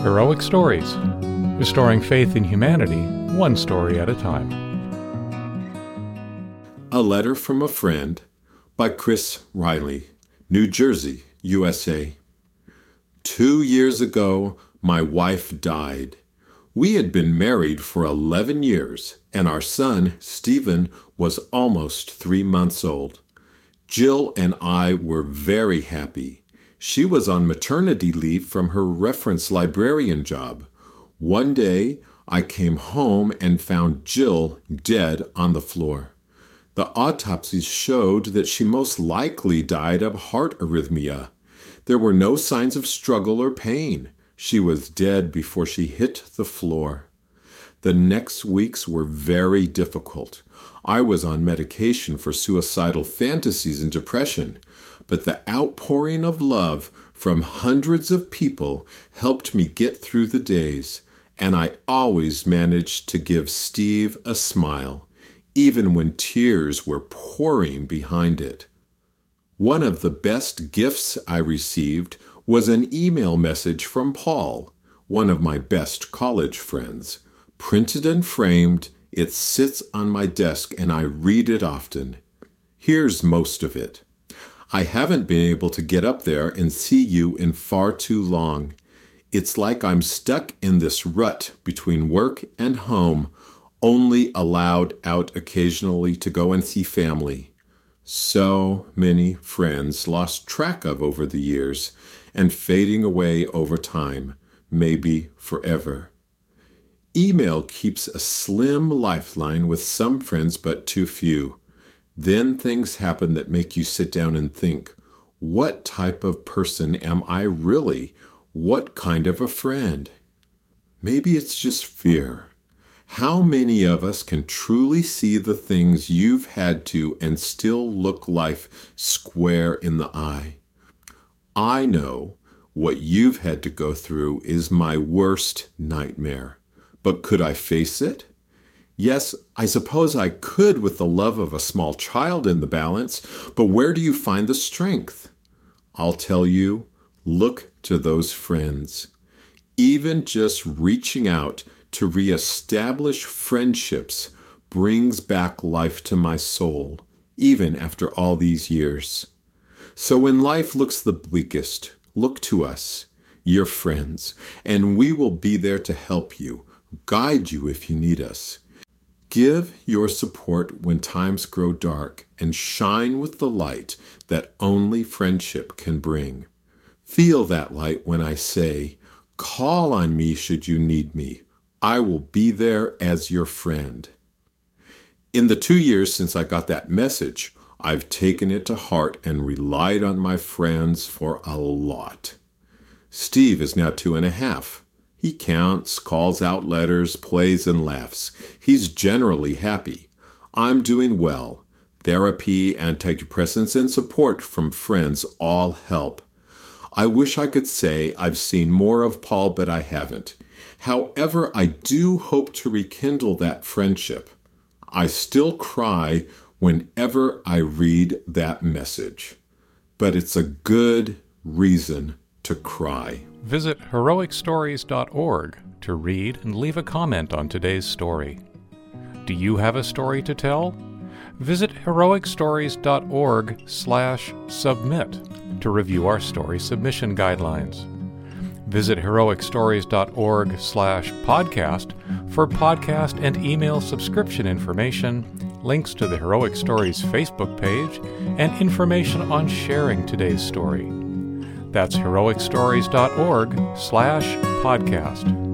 Heroic Stories, restoring faith in humanity, one story at a time. A Letter from a Friend by Chris Riley, New Jersey, USA. 2 years ago, my wife died. We had been married for 11 years, and our son, Stephen, was almost 3 months old. Jill and I were very happy. She was on maternity leave from her reference librarian job. One day, I came home and found Jill dead on the floor. The autopsies showed that she most likely died of heart arrhythmia. There were no signs of struggle or pain. She was dead before she hit the floor. The next weeks were very difficult. I was on medication for suicidal fantasies and depression, but the outpouring of love from hundreds of people helped me get through the days, and I always managed to give Steve a smile, even when tears were pouring behind it. One of the best gifts I received was an email message from Paul, one of my best college friends. Printed and framed, it sits on my desk and I read it often. Here's most of it. I haven't been able to get up there and see you in far too long. It's like I'm stuck in this rut between work and home, only allowed out occasionally to go and see family. So many friends lost track of over the years and fading away over time, maybe forever. Email keeps a slim lifeline with some friends but too few. Then things happen that make you sit down and think, what type of person am I really? What kind of a friend? Maybe it's just fear. How many of us can truly see the things you've had to and still look life square in the eye? I know what you've had to go through is my worst nightmare. But could I face it? Yes, I suppose I could with the love of a small child in the balance, but where do you find the strength? I'll tell you, look to those friends. Even just reaching out to reestablish friendships brings back life to my soul, even after all these years. So when life looks the bleakest, look to us, your friends, and we will be there to help you, guide you if you need us. Give your support when times grow dark and shine with the light that only friendship can bring. Feel that light when I say, call on me should you need me. I will be there as your friend. In the 2 years since I got that message, I've taken it to heart and relied on my friends for a lot. Steve is now 2.5. He counts, calls out letters, plays and laughs. He's generally happy. I'm doing well. Therapy, antidepressants, and support from friends all help. I wish I could say I've seen more of Paul, but I haven't. However, I do hope to rekindle that friendship. I still cry whenever I read that message. But it's a good reason to cry. Visit heroicstories.org to read and leave a comment on today's story. Do you have a story to tell? Visit heroicstories.org/submit to review our story submission guidelines. Visit heroicstories.org/podcast for podcast and email subscription information, links to the Heroic Stories Facebook page, and information on sharing today's story. That's heroicstories.org/podcast.